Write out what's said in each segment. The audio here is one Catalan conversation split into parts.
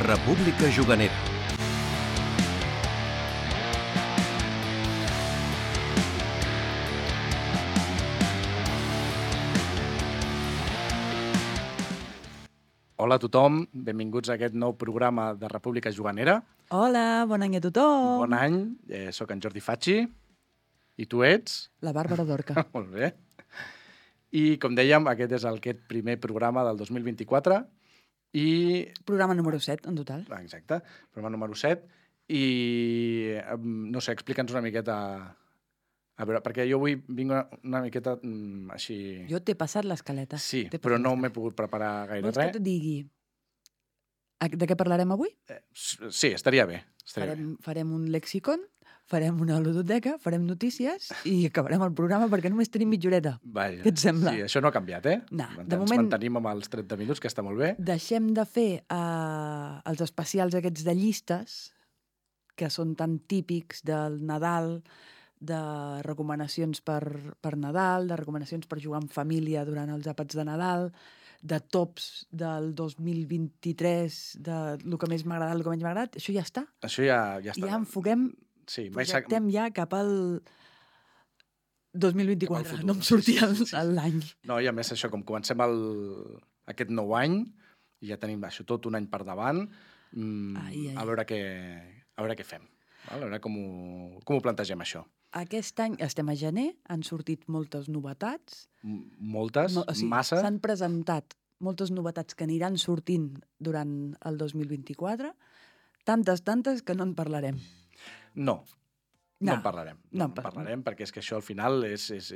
República Juganera. Hola a tothom, benvinguts a aquest nou programa de República Juganera. Hola, bon any a tothom. Bon any, sóc en Jordi Facci, i tu ets? La Bàrbara Dorca. Molt bé. I, com dèiem, aquest és aquest primer programa del 2024 i... Programa número 7, en total. Exacte, programa número 7. I, no sé, explica'ns una miqueta... A veure, perquè jo avui vinc una miqueta així... Jo t'he passat l'escaleta. Sí, però no m'he pogut preparar gaire Vols res. que et digui de què parlarem avui? Sí, estaria bé. Farem un lexicon, farem una ludoteca, farem notícies i acabarem el programa perquè només tenim mitja horeta. Vaja, Què et sembla? Sí, això no ha canviat, eh? No, Ens de moment... mantenim amb els 30 minuts, que està molt bé. Deixem de fer els especials aquests de llistes, que són tan típics del Nadal, de recomanacions per Nadal, de recomanacions per jugar en família durant els àpats de Nadal, de tops del 2023, de el que més m'ha agradat, el que menys m'ha agradat. Això ja està. Això ja està. I ja enfoquem, sí, projectem ja cap al 2024. Cap al futur. No em sortia Sí. l'any. No, i a més això, com comencem aquest nou any, i ja tenim això tot un any per davant, a veure què fem. A veure com ho plantegem, això. Aquest any, estem a gener, han sortit moltes novetats. Moltes, massa. S'han presentat moltes novetats que aniran sortint durant el 2024, tantes que no en parlarem. No en parlarem. No en parlarem perquè és que això al final no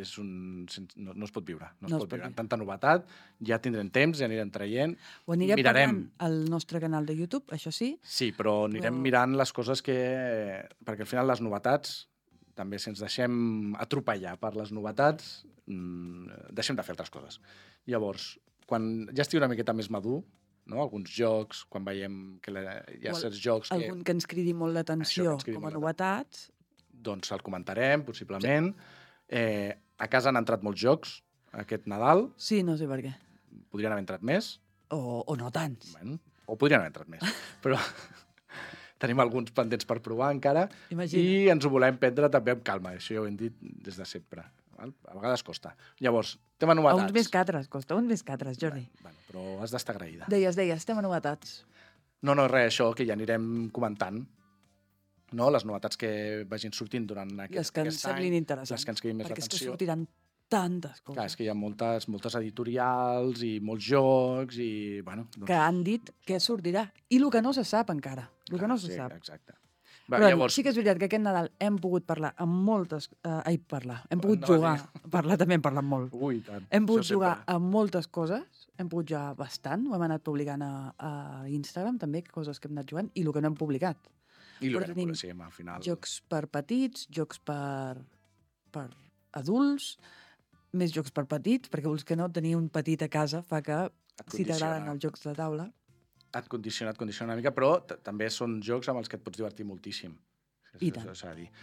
es pot viure. No es pot viure. Viure. Tanta novetat, ja tindrem temps, ja anirem traient. Ho anirem parlant al nostre canal de YouTube, això sí. Sí, però anirem mirant les coses perquè al final les novetats, també si ens deixem atropellar per les novetats, deixem de fer altres coses. Llavors, quan ja estigui una miqueta més madur, no? Alguns jocs, quan veiem que hi ha certs jocs... Algun que ens cridi molt l'atenció com a novetats... Doncs el comentarem, possiblement. A casa han entrat molts jocs aquest Nadal. Sí, no sé per què. Podrien haver entrat més. O no tants. Bueno, o podrien haver entrat més. Però tenim alguns pendents per provar encara. Imagina. I ens ho volem prendre també amb calma. Això ja ho hem dit des de sempre. Val? A vegades costa. Llavors, tema novetats. Uns més que altres, costa. Uns més que altres, Jordi. Bueno, però has d'estar agraïda. Deies, tema novetats. No, res, això, que ja anirem comentant. No? Les novetats que vagin sortint durant aquest any. Les que ens semblin interessants. Les que ens quedin més l'atenció. Perquè és que l'atenció. sortiran tantes coses. Clar, és que hi ha moltes editorials i molts jocs i, bueno... Doncs... Que han dit que sortirà. I el que no se sap encara. El que no se sap. Exacte. Però llavors... sí que és veritat que aquest Nadal hem pogut parlar amb moltes... Hem pogut jugar. Parlar també hem parlat molt. Ui, tant. Hem pogut jugar amb moltes coses. Hem pogut jugar bastant. Ho hem anat publicant a Instagram també, coses que hem anat jugant, i el que no hem publicat. I el que no publiquem, al final. Jocs per petits, jocs per adults, més jocs per petits, perquè vols que no, tenir un petit a casa fa que, si t'agraden els jocs de taula... Et condiciona una mica, però també són jocs amb els que et pots divertir moltíssim. I tant. S'ha de dir.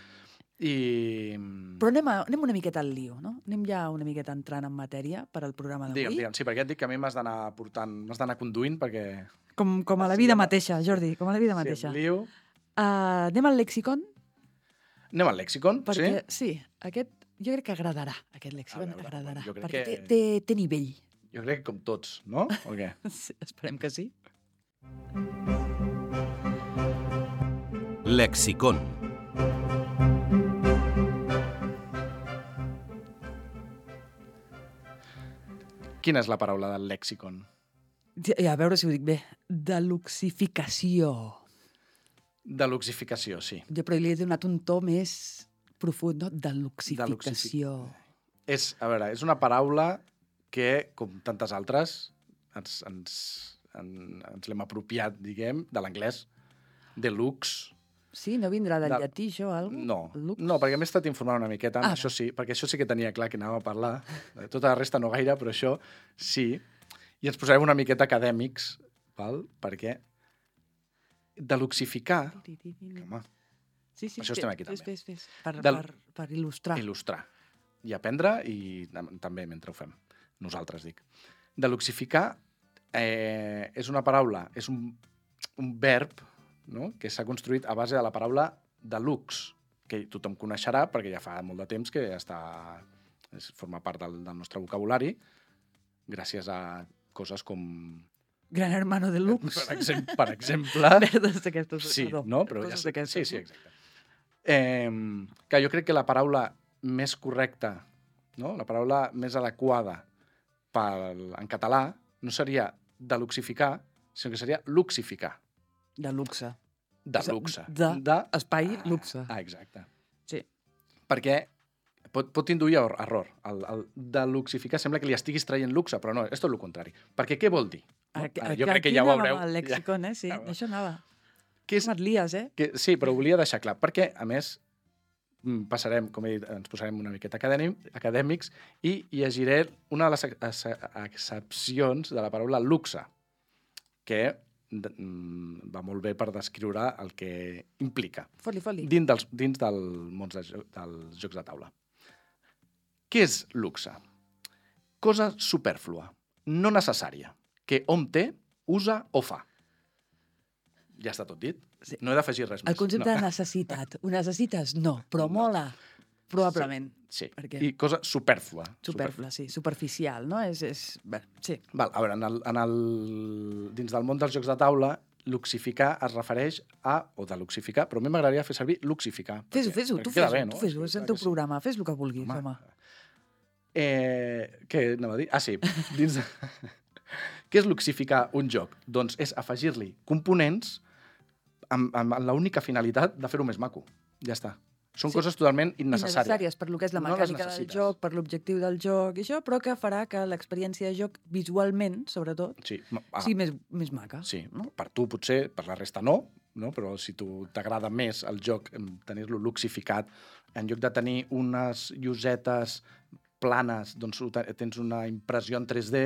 Però anem una miqueta al lío, no? Anem ja una miqueta entrant en matèria per al programa d'avui. Digue'm, sí, perquè et dic que a mi m'has d'anar conduint, perquè... Com a la vida mateixa, Jordi, com a la vida mateixa. Sí, lío. Anem al lexicon? Anem al lexicon, perquè, sí? Aquest, jo crec que agradarà, aquest lexicon. Agradarà, perquè té nivell. Jo crec que com tots, no? O què? Sí, esperem que sí. Lexicon. Quina és la paraula del lexicon? A veure si ho dic bé. Deluxificació. Deluxificació, sí. Jo però li he donat un to més profund, no? Deluxificació. És una paraula que, com tantes altres, ens l'hem apropiat, diguem, de l'anglès, deluxe. Sí, no vindrà del llatí, això, alguna cosa? No, perquè m'he estat informant una miqueta, això sí, perquè això sí que tenia clar que anàvem a parlar. Tota la resta no gaire, però això sí. I ens posarem una miqueta acadèmics, val? Perquè deluxificar... Home, sí, això estem aquí també. Fes. Per il·lustrar. Il·lustrar. I aprendre, i també mentre ho fem. Nosaltres, dic. Deluxificar és una paraula, un verb, no?, que s'ha construït a base de la paraula deluxe, que tothom coneixerà perquè ja fa molt de temps que forma part del nostre vocabulari, gràcies a coses com... Gran hermano deluxe. Per exemple... Merdes d'aquestes. Sí, perdó. no? Però Coses ja d'aquestes. sí, exacte. Que jo crec que la paraula més correcta, no?, la paraula més adequada en català no seria deluxificar, sinó que seria luxificar. De luxe. De luxe. Espai luxe. Exacte. Sí. Perquè pot induir a error. El deluxificar sembla que li estiguis traient luxe, però no, és tot el contrari. Perquè què vol dir? No? Jo crec que ja ho veureu. El lexicon, sí, Ja. això anava. Que és... Et lies, Sí, però ho volia deixar clar, perquè, a més, passarem, com he dit, ens posarem una miqueta acadèmics i llegiré una de les accepcions de la paraula luxe, que va molt bé per descriure el que implica. Foli. Dins del món dels jocs de taula. Què és luxe? Cosa supèrflua, no necessària, que hom té, usa o fa. Ja està tot dit. Sí. No he d'afegir res més. El concepte de necessitat. Ho necessites? No, però mola. Probablement. Sí. Perquè... I cosa supèrflua. Superflua, sí. Superficial, no? Bé, sí. Val, a veure, dins del món dels jocs de taula, luxificar es refereix a... o de luxificar, però a mi m'agradaria fer servir luxificar. Fes-ho, tu fes-ho. És el teu programa. Fes el que vulguis, home. Què anava a dir? Ah, sí. Què és luxificar un joc? Doncs és afegir-li components amb l'única finalitat de fer-ho més maco. Ja està. Són coses totalment innecessàries. Innecessàries per lo que és la mecànica del joc, per l'objectiu del joc i això, però que farà que l'experiència de joc visualment, sobretot, sigui més maca. Sí, no? Per tu potser, per la resta no, però si tu t'agrada més el joc, tenir-lo luxificat, en lloc de tenir unes llosetes planes, doncs tens una impressió en 3D...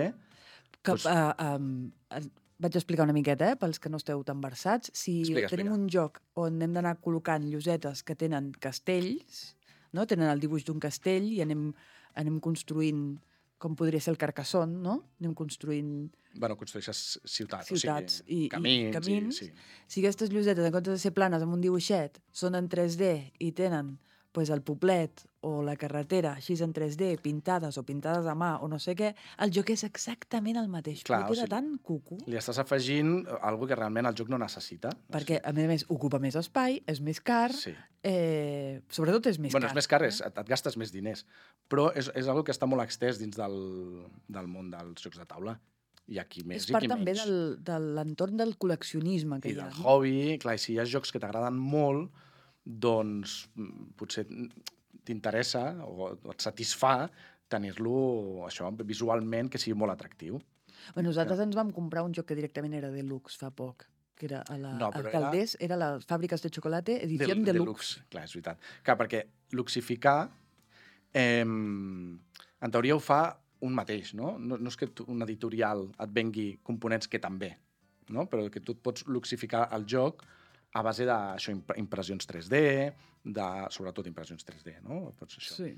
Vaig explicar una miqueta, pels que no esteu tan versats. Si tenim un joc on hem d'anar col·locant llosetes que tenen castells, no? Tenen el dibuix d'un castell i anem construint, com podria ser el Carcassonne, no? Anem construint... construeixes ciutats i camins. Sí. Si aquestes llosetes, en comptes de ser planes amb un dibuixet, són en 3D i tenen el poblet o la carretera així en 3D, pintades o pintades a mà o no sé què, el joc és exactament el mateix. Clar, queda tan cuco. Li estàs afegint alguna que realment el joc no necessita. Perquè, a més, ocupa més espai, és més car, sobretot és més car. És més car, et gastes més diners. Però és algo que està molt extès dins del món dels jocs de taula. Hi ha qui més i qui menys. És part també de l'entorn del col·leccionisme que hi ha. I del hobby. Clar, si hi ha jocs que t'agraden molt, doncs potser t'interessa o et satisfà tenir-lo això visualment que sigui molt atractiu. Nosaltres ens vam comprar un joc que directament era Deluxe fa poc, que era a Caldés, era les Fàbriques de Chocolate, edició Deluxe. Clar, és veritat. Clar, perquè luxificar, en teoria ho fa un mateix, no? No és que un editorial et vengui components que també, no? Però que tu et pots luxificar el joc a base d'això, impressions 3D, sobretot impressions 3D, no? Pots això. Sí.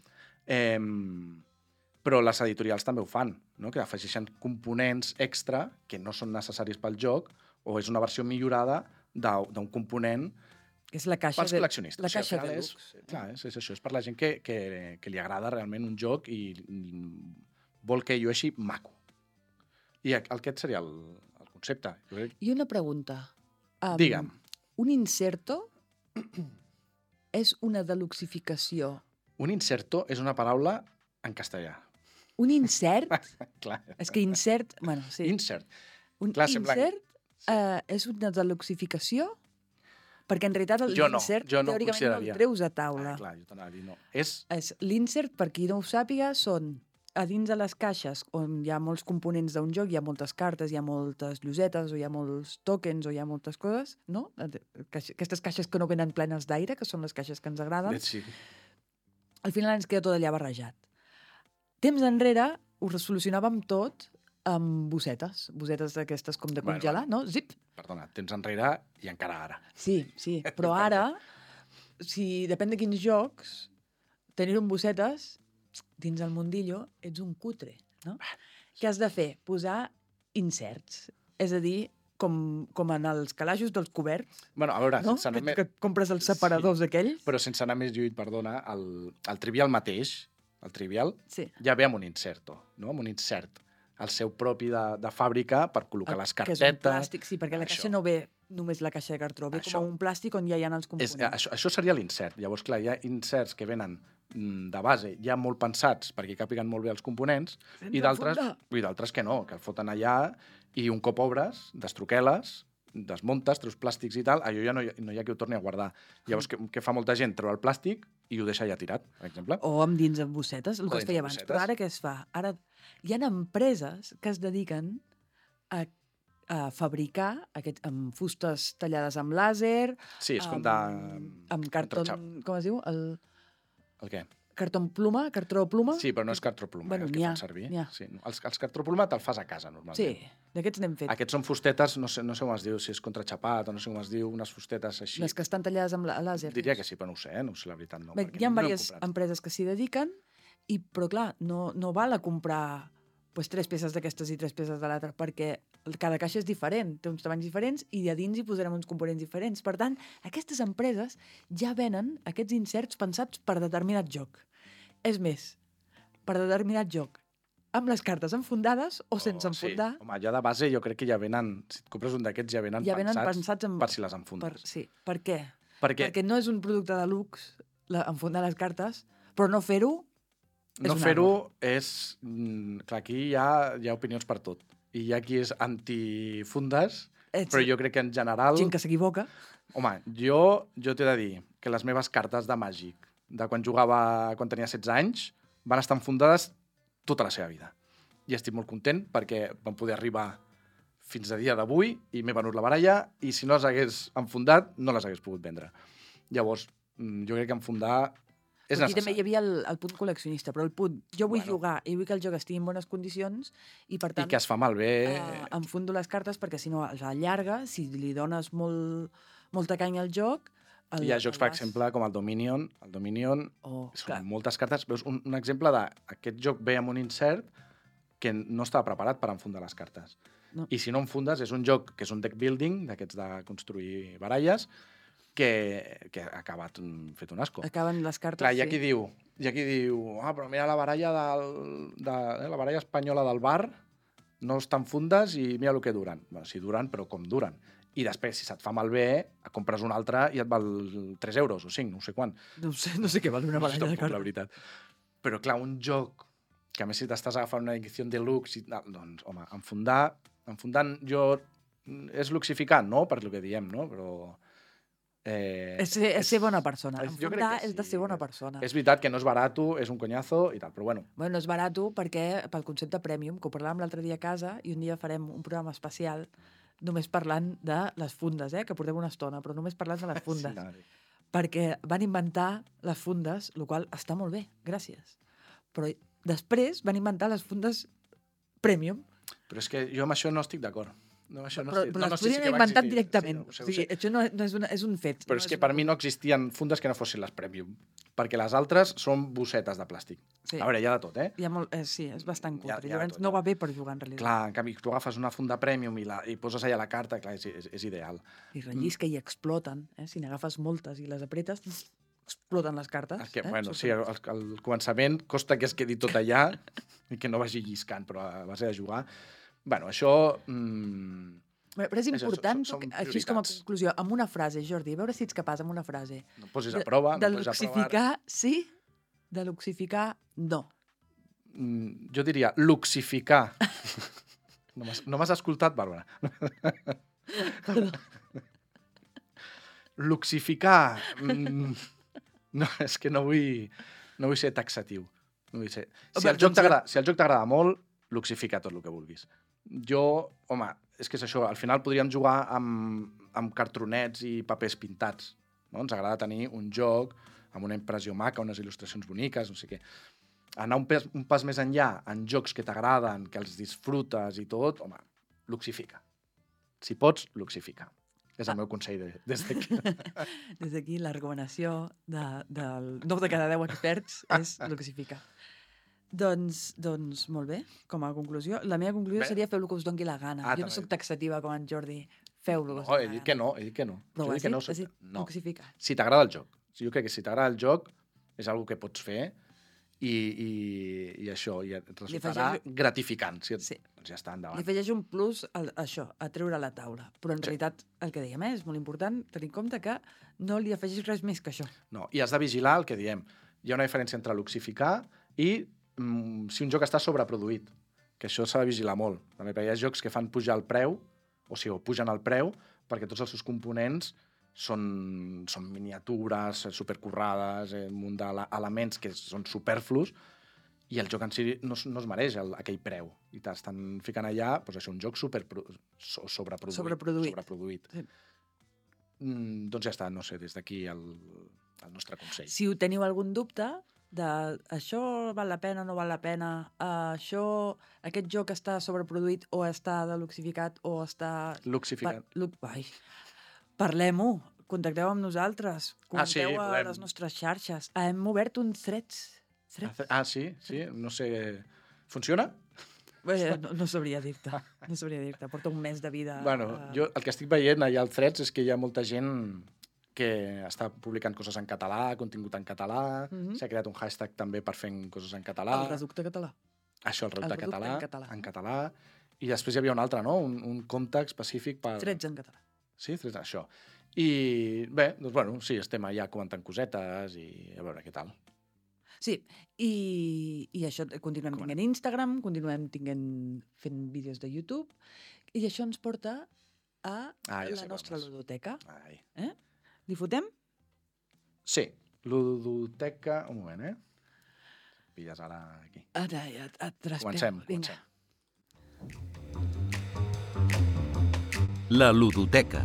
Però les editorials també ho fan, no? Que afegeixen components extra que no són necessaris pel joc o és una versió millorada d'un component és la caixa pels col·leccionistes. La caixa de luxe. Clar, és això. És per la gent que li agrada realment un joc i vol que llueixi maco. I aquest seria el concepte. I una pregunta. Digue'm. Un inserto és una deluxificació. Un inserto és una paraula en castellà. Un insert? Clar. És que insert... Bueno, sí. Insert. Un insert és una deluxificació? Perquè en realitat l'insert teòricament no el treus a taula. Clar, jo t'anava a dir no. L'insert, per qui no ho sàpiga, són a dins de les caixes on hi ha molts components d'un joc, hi ha moltes cartes, hi ha moltes llosetes, o hi ha molts tokens, o hi ha moltes coses, no? Aquestes caixes que no venen plenes d'aire, que són les caixes que ens agraden. Sí. Al final ens queda tot allà barrejat. Temps enrere ho solucionàvem tot amb bossetes d'aquestes com de congelar, no? Zip! Perdona, temps enrere i encara ara. Sí, però ara, si depèn de quins jocs, tenir un bossetes dins el mundillo, ets un cutre, no? Què has de fer? Posar inserts. És a dir, com en els calaixos dels coberts, Bueno, a veure, no? sense anar Que compres els separadors aquells. però sense anar més lluny, perdona, el Trivial mateix, el Trivial, Sí. ja ve amb un inserto, no? Amb un insert, el seu propi de fàbrica per col·locar les Que és carpetes. un plàstic, sí, perquè la Això. caixa no ve només la caixa de cartró, ve Això. com un plàstic on ja hi ha els components. Això seria l'insert. Llavors, clar, hi ha inserts que venen de base ja molt pensats perquè capiguen molt bé els components i d'altres que no, que el foten allà i un cop obres, destroqueles, desmuntes, treus plàstics i tal, allò ja no hi ha qui ho torni a guardar. Llavors, què fa molta gent? Treu el plàstic i ho deixa allà tirat, per exemple. O amb dins amb bossetes, el O que es dins feia amb abans. bossetes. Però ara què es fa? Ara hi ha empreses que es dediquen a fabricar amb fustes tallades amb làser, Sí, és com amb cartó, com es diu? El què? Cartó pluma, cartró pluma. Sí, però no és cartró pluma, Bueno, el que n'hi ha, fan servir. n'hi ha. Sí, no. Els cartró pluma te'l fas a casa, normalment. Sí, d'aquests n'hem fet. Aquests són fustetes, no sé com es diu, si és contraxapat o no sé com es diu, unes fustetes així. Les que estan tallades amb làser. Diria que sí, però no ho sé, no ho sé la veritat. No, Bé, perquè hi ha no hem diverses comprat. empreses que s'hi dediquen, però clar, no val a comprar pues, 3 peces d'aquestes i 3 peces de l'altra, perquè cada caixa és diferent, té uns tamanys diferents i a dins hi posarem uns components diferents. Per tant, aquestes empreses ja venen aquests inserts pensats per determinat joc. És més, per determinat joc, amb les cartes enfundades o sense enfundar. Sí. Home, ja de base jo crec que ja venen, si et compres un d'aquests ja venen pensats per si les enfundes. Sí, per què? Perquè no és un producte de luxe enfundar les cartes, però no fer-ho no fer-ho és... Clar, aquí hi ha opinions per tot. I hi ha qui és antifundes, però jo crec que en general... Gent que s'equivoca. Home, jo t'he de dir que les meves cartes de Màgic, de quan tenia 16 anys, van estar enfundades tota la seva vida. I estic molt content perquè vam poder arribar fins a dia d'avui i m'he venut la baralla i si no les hagués enfundat, no les hagués pogut vendre. Llavors, jo crec que enfundar és necessari. Aquí també hi havia el punt col·leccionista, però el punt, jo vull jugar i vull que el joc estigui en bones condicions i, per tant, i que es fa malbé. Enfundo les cartes perquè, si no, a la llarga, si li dones molta canya al joc... Hi ha jocs, per exemple, com el Dominion. El Dominion són moltes cartes. Veus un exemple d'aquest joc ve amb un insert que no estava preparat per enfundar les cartes. No. I si no enfundes, és un joc que és un deck building, d'aquests de construir baralles, que ha acabat fet un asco. Acaben les cartes, clar, hi ha qui diu, però mira la baralla la baralla espanyola del bar, no estan fundes i mira el que duren. Bueno, sí, duren, però com duren. I després, si se't fa malbé, compres una altra i et val 3 euros o 5, no sé quant. No sé què val una baralla de cartes. La veritat. Però clar, un joc que a més si t'estàs agafant una edició deluxe, doncs, home, enfundant és luxificar, no? Per lo que diem, no? Però... És ser bona persona. Enfundar és de ser bona persona. És veritat que no és barat, és un conyazo i tal, però bueno. Bueno, no és barat perquè pel concepte premium, que ho parlàvem l'altre dia a casa, i un dia farem un programa especial només parlant de les fundes, que portem una estona, però només parlant de les fundes. Sí, no. Perquè van inventar les fundes, el qual està molt bé, gràcies. Però després van inventar les fundes premium. Però és que jo amb això no estic d'acord. No, però les podrien haver inventat directament. Sí, o sigui, això no és un fet. Però és que per mi no existien fundes que no fossin les premium, perquè les altres són bossetes de plàstic. Sí. A veure, hi ha de tot, Hi ha molt, sí, és bastant cutre. Llavors no va bé per jugar, en realitat. Clar, en canvi, tu agafes una funda premium i poses allà la carta, clar, és ideal. I rellisca i exploten. Si n'agafes moltes i les apretes, exploten les cartes. Bueno, sí, al començament costa que es quedi tot allà i que no vagi lliscant, però a base de jugar... Bueno, això... Però és important, així com a conclusió, amb una frase, Jordi, a veure si ets capaç amb una frase. No posis a prova, de luxificar, sí, de luxificar, no. Jo diria luxificar. No m'has escoltat, Bàrbara? Luxificar... No, és que no vull ser taxatiu. No vull ser... Si el joc t'agrada molt, luxifica tot el que vulguis. Jo, home, és que és això, al final podríem jugar amb cartronets i papers pintats, no? Ens agrada tenir un joc amb una impressió maca, unes il·lustracions boniques, no sé què. Anar un pas més enllà en jocs que t'agraden, que els disfrutes i tot, home, luxifica. Si pots, luxifica. És el meu consell des d'aquí. Des d'aquí la recomanació del 9 de cada 10 experts és luxificar. Doncs molt bé, com a conclusió. La meva conclusió seria feu el que us doni la gana. Jo no soc taxativa com en Jordi. Feu-lo. No, he dit que no, he dit que no. Però ho has que no, dit? Has dit no. toxificar. Si t'agrada el joc. Jo crec que si t'agrada el joc és una que pots fer i això, i et resultarà gratificant. Sí. Doncs ja està, endavant. Li afegeix un plus a treure a la taula. Però en realitat, el que dèiem, és molt important tenir en compte que no li afegeix res més que això. No, i has de vigilar el que diem. Hi ha una diferència entre luxificar i si un joc està sobreproduït, que això s'ha de vigilar molt. També perquè hi ha jocs que fan pujar el preu, o sigui, pugen el preu, perquè tots els seus components són miniatures, supercurrades, un munt d'elements que són superflus, i el joc en si no es mereix aquell preu. I t'estan ficant allà, doncs això, un joc sobreproduït. Sí. Doncs ja està, no sé, des d'aquí el nostre consell. Si teniu algun dubte de això val la pena, no val la pena, aquest joc està sobreproduït o està deluxificat o està... Luxificat. Parlem-ho, contacteu amb nosaltres, comenteu a les nostres xarxes. Hem obert uns threads. Sí? No sé... Funciona? No sabria dir-te. Porta un mes de vida... Jo el que estic veient allà al threads és que hi ha molta gent que està publicant coses en català, contingut en català, s'ha creat un hashtag també per fer coses en català. El reducte català. Això, el reducte català, en català. I després hi havia un altre, no? Un compte específic per... Threads en català. Sí, això. I bé, doncs sí, estem allà comentant cosetes i a veure què tal. Sí, i això, continuem tinguent Instagram, continuem fent vídeos de YouTube, i això ens porta a la nostra ludoteca. Li fotem? Sí, ludoteca... Un moment, Pilles ara aquí. Ara, et trespeu. Comencem. La ludoteca.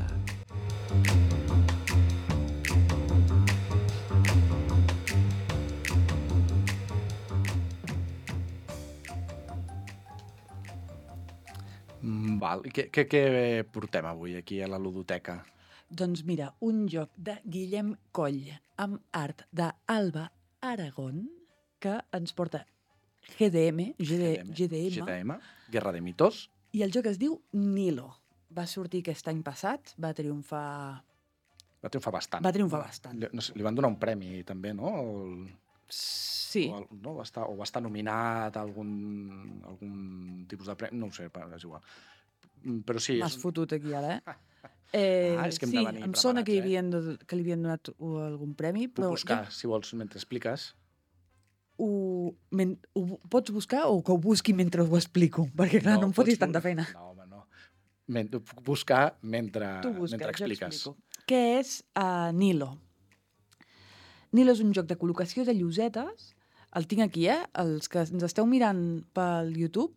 Val. Què portem avui aquí a la ludoteca? Doncs mira, un joc de Guillem Coll amb art d'Alba Aragón que ens porta GDM, Guerra de Mitos. I el joc es diu Nilo. Va sortir aquest any passat, va triomfar bastant. Li van donar un premi també, no? Sí. O va estar nominat a algun tipus de premi, no ho sé, és igual. Però sí... M'has fotut aquí ara, és que hem de venir preparats. Em sona que li havien donat algun premi, però... Puc buscar, si vols, mentre expliques. Ho pots buscar o que ho busqui mentre ho explico? Perquè, clar, no em fotis tanta feina. No, home, no. Puc buscar mentre expliques. Què és Nilo? Nilo és un joc de col·locació de llosetes. El tinc aquí, Els que ens esteu mirant pel YouTube,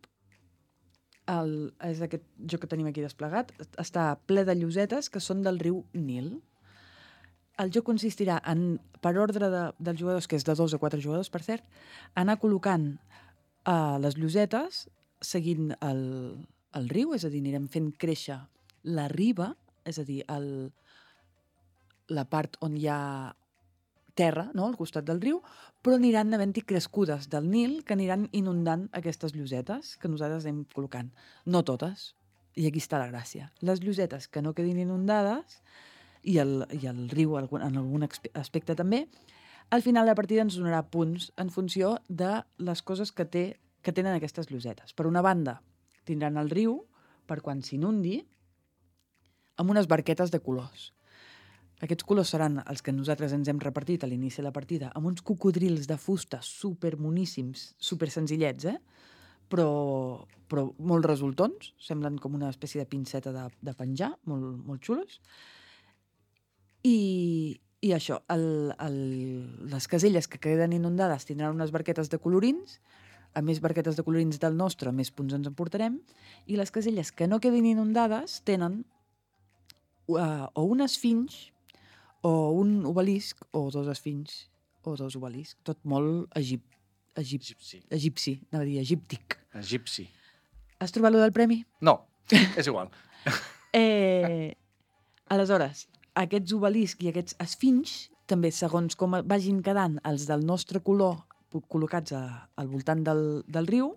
és aquest joc que tenim aquí desplegat, està ple de llosetes que són del riu Nil. El joc consistirà en, per ordre dels jugadors, que és de 2 a 4 jugadors, per cert, anar col·locant les llosetes seguint el riu, és a dir, anirem fent créixer la riba, és a dir, la part on hi ha terra, no?, al costat del riu, però aniran havent-hi crescudes del Nil que aniran inundant aquestes llosetes que nosaltres anem col·locant. No totes, i aquí està la gràcia. Les llosetes que no quedin inundades, i el riu en algun aspecte també, al final la partida ens donarà punts en funció de les coses que tenen aquestes llosetes. Per una banda, tindran el riu, per quan s'inundi, amb unes barquetes de colors. Aquests colors seran els que nosaltres ens hem repartit a l'inici de la partida, amb uns cocodrils de fusta supermoníssims, supersenzillets, però molt resultons, semblen com una espècie de pinceta de penjar, molt xulos. I això, les caselles que queden inundades tindran unes barquetes de colorins, a més barquetes de colorins del nostre, més punts ens emportarem, i les caselles que no quedin inundades tenen o un esfinx, o un obelisc, o 2 esfinx, o 2 obeliscs, tot molt egipci, anava a dir egíptic. Egipci. Has trobat lo del premi? No, és igual. Aleshores, aquests obeliscs i aquests esfinx, també segons com vagin quedant els del nostre color col·locats al voltant del riu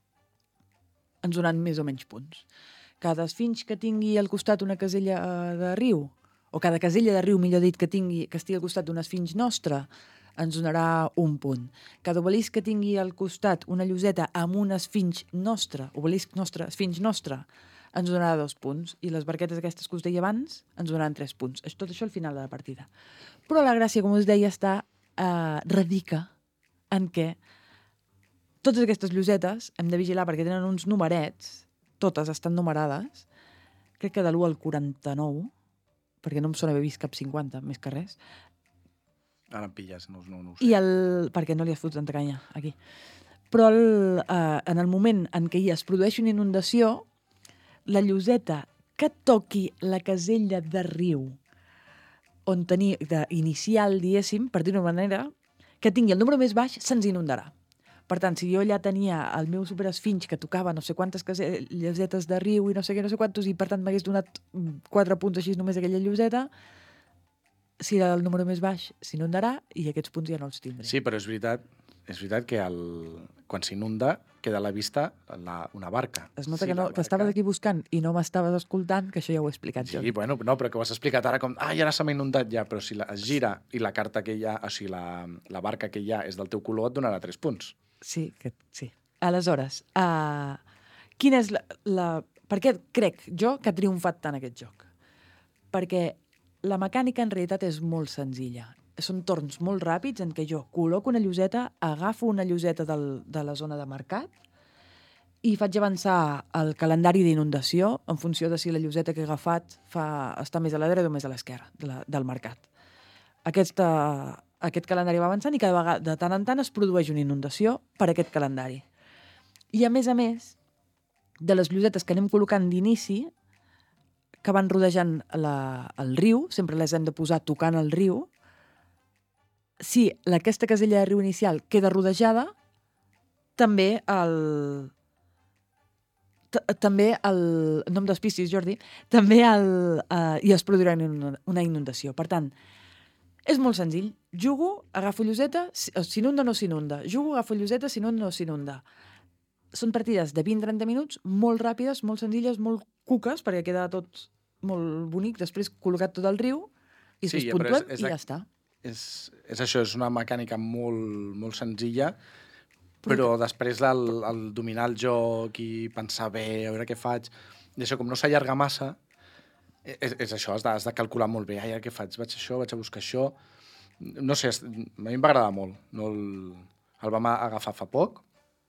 ens donaran més o menys punts. Cada esfinx que tingui al costat una casella de riu, o cada casella de riu, millor dit, que estigui al costat d'un esfinx nostre, ens donarà un punt. Cada obelisc que tingui al costat una lloseta amb un esfinx nostre, obelisc nostre, esfinx nostre, ens donarà 2 punts. I les barquetes aquestes que us deia abans ens donaran 3 punts. Tot això al final de la partida. Però la gràcia, com us deia, radica en què totes aquestes llosetes hem de vigilar perquè tenen uns numerets, totes estan numerades, crec que de l'1 al 49, perquè no em sona haver vist cap 50, més que res. Ara em pilles, no ho sé. Perquè no li has fotut tanta canya, aquí. Però en el moment en què es produeix una inundació, la lloseta que toqui la casella de riu on tenir inicial, diguéssim, per dir-ho d'una manera, que tingui el número més baix, se'ns inundarà. Per tant, si jo ja tenia el meu superesfinx que tocava no sé quantes llosetes de riu i no sé què, no sé quantos, i per tant m'hagués donat 4 punts així només aquella lloseta, si el número més baix s'inundarà i aquests punts ja no els tindré. Sí, però és veritat que quan s'inunda queda a la vista una barca. Es nota que estaves aquí buscant i no m'estaves escoltant, que això ja ho he explicat jo. Sí, bueno, no, però que ho has explicat ara com ara se m'ha inundat ja, però si es gira i la carta que hi ha, o sigui, la barca que hi ha és del teu color, et donarà 3 punts. Sí. Aleshores, quina és per què crec jo que ha triomfat tant aquest joc? Perquè la mecànica en realitat és molt senzilla. Són torns molt ràpids en què jo col·loco una lloseta, agafo una lloseta de la zona de mercat i faig avançar el calendari d'inundació en funció de si la lloseta que he agafat està més a la dreta o més a l'esquerra del mercat. Aquest calendari va avançant i cada vegada, de tant en tant, es produeix una inundació per aquest calendari. I, a més, de les llosetes que anem col·locant d'inici, que van rodejant el riu, sempre les hem de posar tocant el riu, si aquesta casella de riu inicial queda rodejada, també no em despistis, Jordi, també hi es produirà una inundació. Per tant, és molt senzill. Jugo, agafo lloseta, s'inunda o no s'inunda. Jugo, agafo lloseta, s'inunda o no s'inunda. Són partides de 20-30 minuts, molt ràpides, molt senzilles, molt cuques, perquè queda tot molt bonic, després col·locat tot al riu, i després puntuem i ja està. És això, és una mecànica molt, molt senzilla, però després el dominar el joc i pensar bé, a veure què faig, i això, com no s'allarga massa, és això, has de calcular molt bé. Ara què faig? Vaig a buscar això. No sé, a mi em va agradar molt. El vam agafar fa poc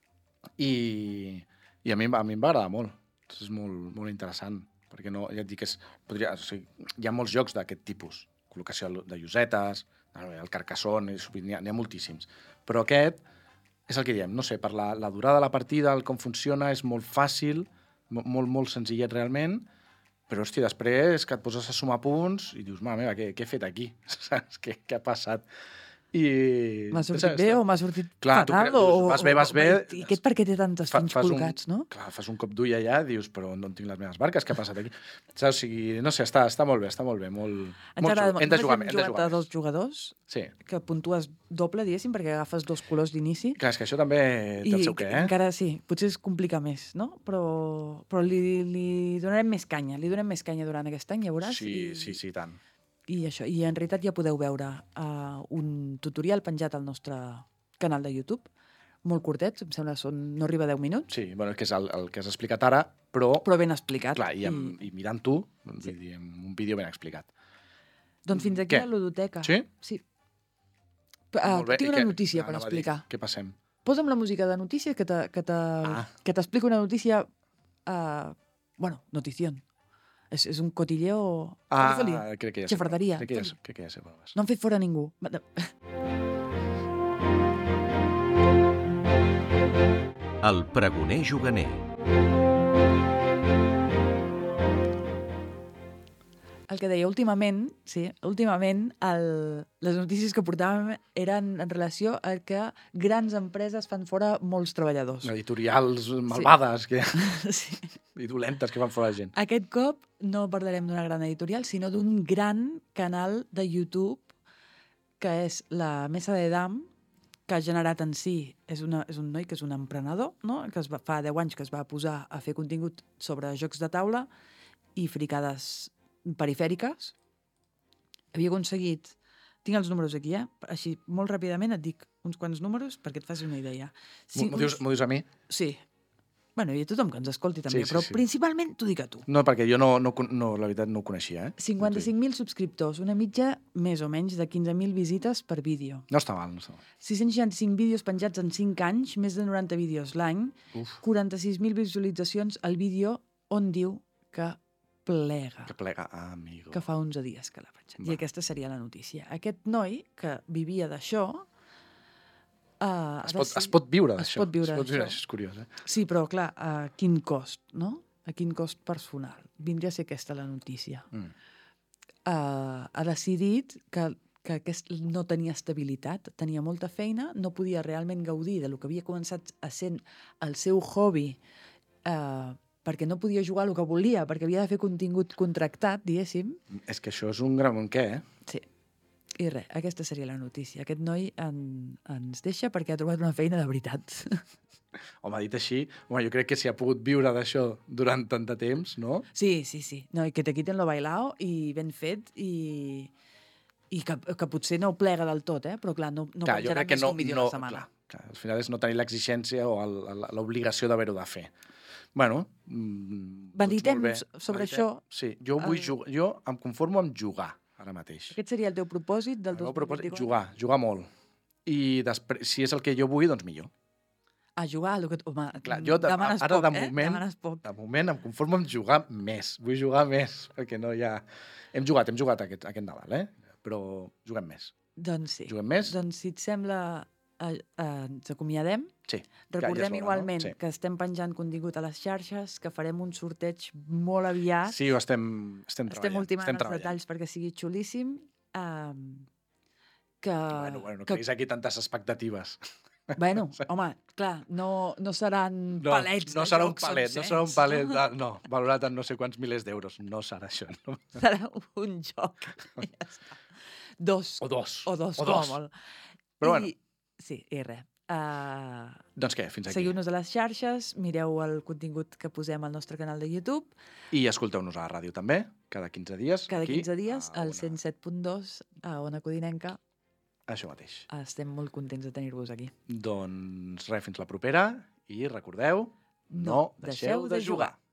i a mi em va agradar molt. És molt, molt interessant, perquè no, ja et dic, hi ha molts jocs d'aquest tipus. Col·locació de llosetes, el Carcassonne, n'hi ha moltíssims. Però aquest és el que diem, no sé, per la durada de la partida, el com funciona, és molt fàcil, molt, molt senzillet realment, però, hòstia, després que et poses a sumar punts i dius, mare meva, què he fet aquí? Saps? Què ha passat? M'ha sortit bé o m'ha sortit fatal? Vas bé. I aquest per què té tantes fins col·locats, no? Clar, fas un cop d'ull allà, dius, però on tinc les meves barques? Què ha passat aquí? Saps? O sigui, no sé, està molt bé, Hem de jugar més. A 2 jugadors, que puntues doble, diguéssim, perquè agafes 2 colors d'inici. Clar, és que això també té el seu què, eh? Encara sí, potser es complica més, no? Però li donarem més canya. Li donem més canya durant aquest any, ja veuràs. Sí, tant. I això, i en realitat ja podeu veure un tutorial penjat al nostre canal de YouTube, molt curtet, em sembla que no arriba a 10 minuts. Sí, bueno, que és el que has explicat ara, però ben explicat. Clar, i mirant-ho, un vídeo ben explicat. Doncs fins aquí la ludoteca. Sí? Sí. Tinc una notícia per explicar. Què passem? Posa'm la música de notícies que t'explico una notícia... notición. És un cotilleo... crec que ja sé. Xafarderia. Crec que ja sé. No han fet fora ningú. El pregoner juganer. El que deia, últimament, les notícies que portàvem eren en relació a que grans empreses fan fora molts treballadors. Editorials malvades sí. I dolentes que fan fora la gent. Aquest cop no parlarem d'una gran editorial, sinó d'un gran canal de YouTube, que és la Mesa de Dam, que ha generat en si és un noi que és un emprenedor, no? Que fa 10 anys que es va posar a fer contingut sobre jocs de taula i fricades perifèriques. Havia aconseguit... Tinc els números aquí, Així, molt ràpidament et dic uns quants números perquè et facis una idea. M'ho dius a mi? Sí. Bueno, i a tothom que ens escolti també, Sí. però principalment t'ho dic a tu. No, perquè jo la veritat no ho coneixia, 55.000 subscriptors, una mitja més o menys de 15.000 visites per vídeo. No està mal, 665 vídeos penjats en 5 anys, més de 90 vídeos l'any, 46.000 visualitzacions al vídeo on diu que plega. Que plega, amigo. Que fa 11 dies que l'ha penjat. I aquesta seria la notícia. Aquest noi, que vivia d'això... Es pot viure d'això. Es pot viure d'això. d'això. És curiós, Sí, però clar, a quin cost, no? A quin cost personal? Vindria a ser aquesta la notícia. Ha decidit que no tenia estabilitat, tenia molta feina, no podia realment gaudir del que havia començat a ser el seu hobby, perquè no podia jugar el que volia, perquè havia de fer contingut contractat, diguéssim. És que això és un gran què, Sí. I res, aquesta seria la notícia. Aquest noi ens deixa perquè ha trobat una feina de veritat. Home, dit així, jo crec que si ha pogut viure d'això durant tant de temps, no? Sí. No, i que te quiten lo bailao i ben fet i que potser no ho plega del tot, però clar, no penjarà més un vídeo a la setmana. Clar, al final és no tenir l'exigència o l'obligació d'haver-ho de fer. Bueno, meditem sobre això. Sí, jo em conformo amb jugar ara mateix. Aquest seria el teu propòsit del 2024? El meu propòsit, jugar molt. I després, si és el que jo vull, doncs millor. A jugar, home, clar, jo demanes ara poc, demanes poc. De moment em conformo amb jugar més. Vull jugar més, perquè no hi ha... Hem jugat aquest Nadal, però juguem més. Doncs sí. Juguem més? Doncs si et sembla, ens acomiadem. Sí. Recordem igualment que estem penjant contingut a les xarxes, que farem un sorteig molt aviat. Sí, estem treballant. Estem ultimant els detalls perquè sigui xulíssim. No creïs aquí tantes expectatives. Bueno, home, clar, no seran palets no serà un palet, no serà un palet, valorat en no sé quants milers d'euros. No serà això. No? Serà un joc. Ja està. Dos. O dos. Com a molt. Però bueno. Sí, i res. Doncs què, fins aquí. Seguiu-nos a les xarxes, mireu el contingut que posem al nostre canal de YouTube. I escolteu-nos a la ràdio també, cada 15 dies. Cada 15 dies, al 107.2, a Ona Codinenca. Això mateix. Estem molt contents de tenir-vos aquí. Doncs res, fins la propera. I recordeu, no deixeu de jugar.